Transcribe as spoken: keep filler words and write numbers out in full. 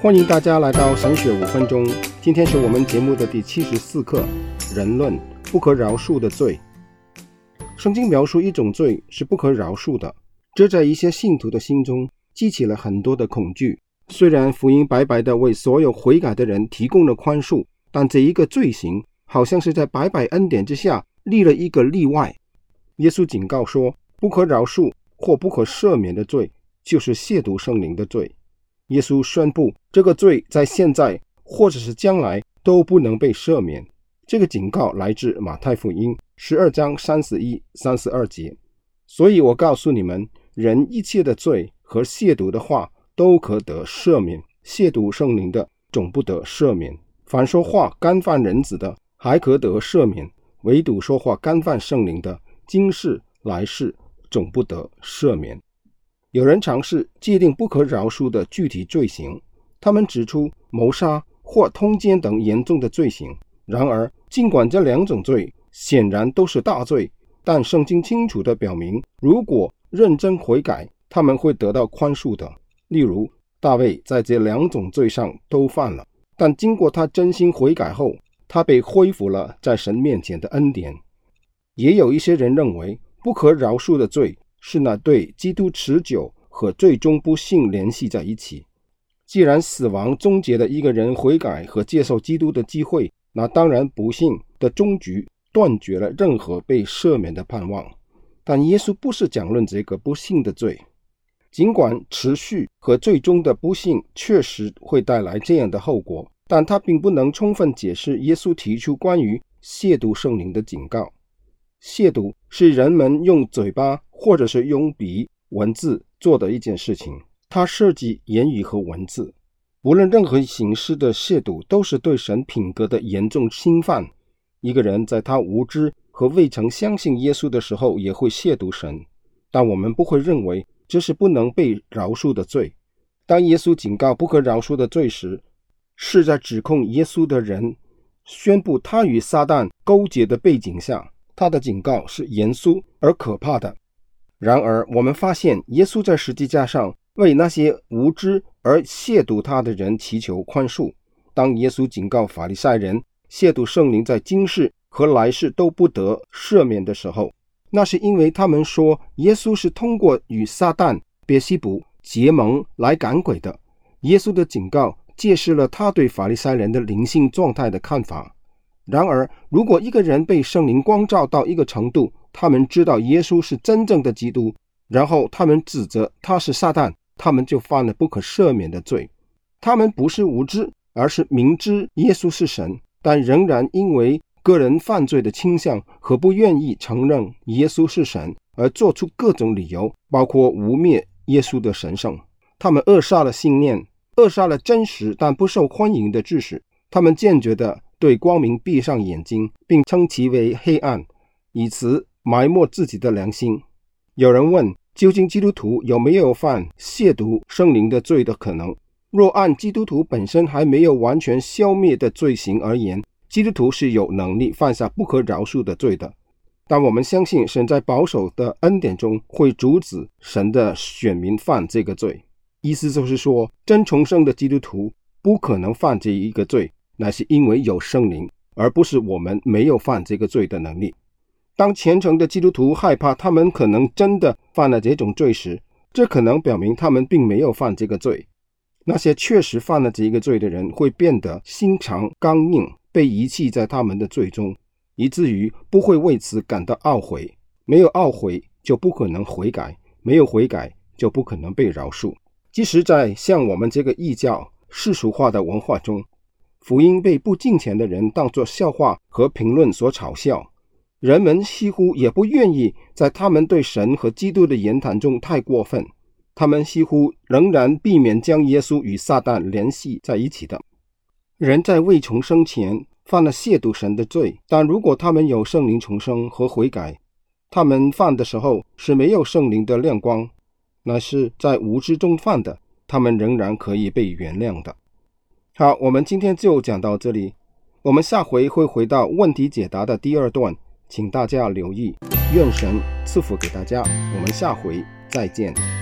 欢迎大家来到神学五分钟。今天是我们节目的第七十四课，人论，不可饶恕的罪。圣经描述一种罪是不可饶恕的，这在一些信徒的心中激起了很多的恐惧。虽然福音白白的为所有悔改的人提供了宽恕，但这一个罪行好像是在白白恩典之下立了一个例外。耶稣警告说，不可饶恕或不可赦免的罪就是亵渎圣灵的罪。耶稣宣布这个罪在现在或者是将来都不能被赦免。这个警告来自马太福音十二章三十一、三十二节。所以我告诉你们，人一切的罪和亵渎的话都可得赦免，亵渎圣灵的总不得赦免。凡说话干犯人子的还可得赦免，唯独说话干犯圣灵的，今世来世总不得赦免。有人尝试界定不可饶恕的具体罪行，他们指出谋杀或通奸等严重的罪行。然而，尽管这两种罪显然都是大罪，但圣经清楚地表明，如果认真悔改，他们会得到宽恕的。例如，大卫在这两种罪上都犯了，但经过他真心悔改后，他被恢复了在神面前的恩典。也有一些人认为，不可饶恕的罪是那对基督持久和最终不幸联系在一起。既然死亡终结了一个人悔改和接受基督的机会，那当然不幸的终局断绝了任何被赦免的盼望。但耶稣不是讲论这个不幸的罪。尽管持续和最终的不幸确实会带来这样的后果，但它并不能充分解释耶稣提出关于亵渎圣灵的警告。亵渎是人们用嘴巴或者是用笔、文字做的一件事情，它涉及言语和文字。无论任何形式的亵渎都是对神品格的严重侵犯。一个人在他无知和未曾相信耶稣的时候也会亵渎神，但我们不会认为这是不能被饶恕的罪。当耶稣警告不可饶恕的罪时，是在指控耶稣的人宣布他与撒旦勾结的背景下，他的警告是严肃而可怕的。然而我们发现耶稣在十字架上为那些无知而亵渎他的人祈求宽恕。当耶稣警告法利赛人亵渎圣灵在今世和来世都不得赦免的时候，那是因为他们说耶稣是通过与撒旦、别西卜结盟来赶鬼的。耶稣的警告揭示了他对法利赛人的灵性状态的看法。然而，如果一个人被圣灵光照到一个程度，他们知道耶稣是真正的基督，然后他们指责他是撒旦，他们就犯了不可赦免的罪。他们不是无知，而是明知耶稣是神，但仍然因为个人犯罪的倾向和不愿意承认耶稣是神而做出各种理由，包括污蔑耶稣的神圣。他们扼杀了信念，扼杀了真实但不受欢迎的知识。他们坚决地对光明闭上眼睛，并称其为黑暗，以此埋没自己的良心。有人问，究竟基督徒有没有犯亵渎圣灵的罪的可能？若按基督徒本身还没有完全消灭的罪行而言，基督徒是有能力犯下不可饶恕的罪的。但我们相信神在保守的恩典中会阻止神的选民犯这个罪。意思就是说，真重生的基督徒不可能犯这一个罪，乃是因为有圣灵，而不是我们没有犯这个罪的能力。当虔诚的基督徒害怕他们可能真的犯了这种罪时，这可能表明他们并没有犯这个罪。那些确实犯了这个罪的人会变得心肠刚硬，被遗弃在他们的罪中，以至于不会为此感到懊悔。没有懊悔就不可能悔改，没有悔改就不可能被饶恕。即使在像我们这个异教世俗化的文化中，福音被不敬虔的人当作笑话和评论所嘲笑。人们几乎也不愿意在他们对神和基督的言谈中太过分，他们几乎仍然避免将耶稣与撒旦联系在一起的。人在未重生前犯了亵渎神的罪，但如果他们有圣灵重生和悔改，他们犯的时候是没有圣灵的亮光，那是在无知中犯的，他们仍然可以被原谅的。好，我们今天就讲到这里，我们下回会回到问题解答的第二段，请大家留意。愿神赐福给大家，我们下回再见。